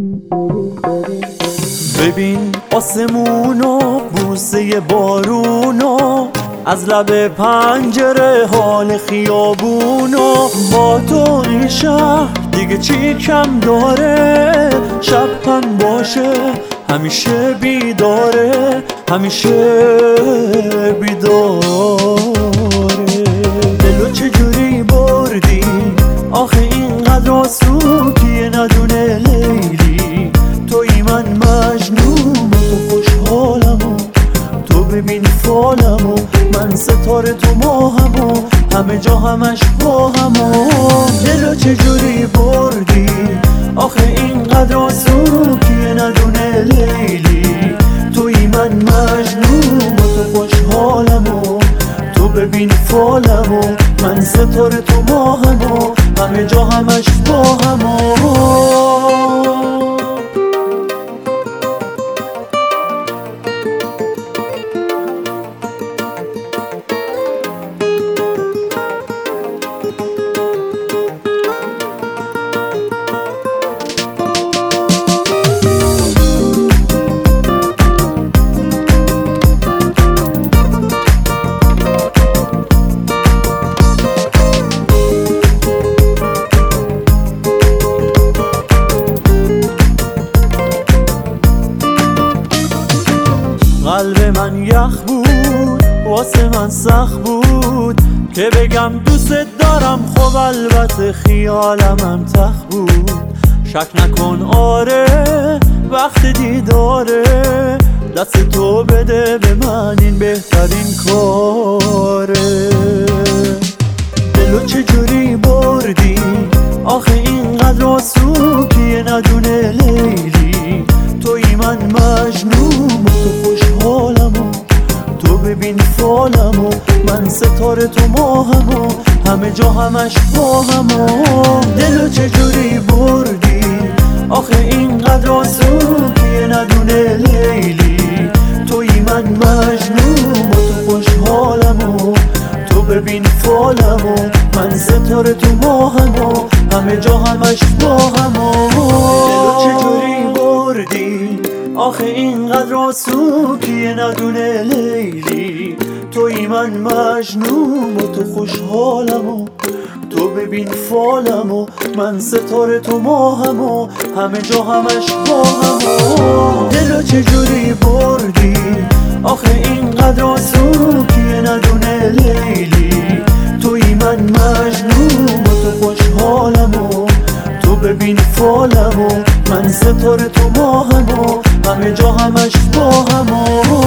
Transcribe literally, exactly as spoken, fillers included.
ببین آسمونو، بوسه بارونو، از لب پنجره حال خیابونو. با تو این شهر دیگه چی کم داره؟ شب هم باشه همیشه بیداره، همیشه بیداره. دلو چجوری بردی آخه اینقدر آسوکیه ندونه لیلی؟ توی من مجنون و تو خوشحالمو، تو ببین فالمو، من ستاره تو ماهمو، همه جا همش با همو. دلو چجوری بردی آخه اینقدر آسوکیه ندونه لیلی؟ توی من مجنون و تو خوشحالمو، تو ببین فالمو، من ستاره تو ماهمو، همه جا همش با همو. قلب من یخ بود، واسه من سخت بود که بگم دوست دارم، خب البته خیالمم تخت بود. شک نکن آره وقت دیداره، دست تو بده به من این بهترین کاره. دلو چجوری بردی آخه اینقدر آسوکیه ندونه لیلی؟ توی من مجنون و تو خوشحالمو، تو ببین فالمو، من ستاره تو ماهمو، همه جا همش با همو. دلو چجوری بردی آخه اینقدر آسوکیه ندونه لیلی؟ توی من مجنون و تو خوشحالمو، تو ببین فالمو، من ستاره تو ماهمو، همه جا همش با همو. دلو چجوری بردی آخه اینقدر آسوکیه ندونه لیلی؟ توی من مجنون و تو خوشحالمو، تو ببین فالمو، من ستاره تو ماهمو، همه جا همش با همو. دلو چجوری بردی آخه اینقدر آسوکیه ندونه لیلی؟ توی من مجنون و تو خوشحالمو، تو ببین فالمو، من ستاره تو ماهمو، همه جا همش با همو.